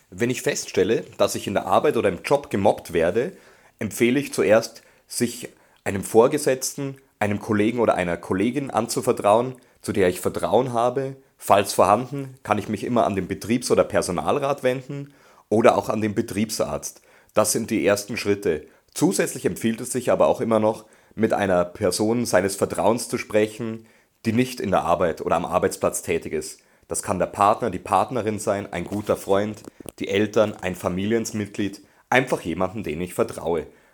Wenn ich feststelle, dass ich in der Arbeit oder im Job gemobbt werde, empfehle ich zuerst, sich einem Vorgesetzten, einem Kollegen oder einer Kollegin anzuvertrauen, zu der ich Vertrauen habe. Falls vorhanden, kann ich mich immer an den Betriebs- oder Personalrat wenden oder auch an den Betriebsarzt. Das sind die ersten Schritte. Zusätzlich empfiehlt es sich aber auch immer noch, mit einer Person seines Vertrauens zu sprechen, die nicht in der Arbeit oder am Arbeitsplatz tätig ist. Das kann der Partner, die Partnerin sein, ein guter Freund, die Eltern, ein Familienmitglied, einfach jemanden, den ich vertraue.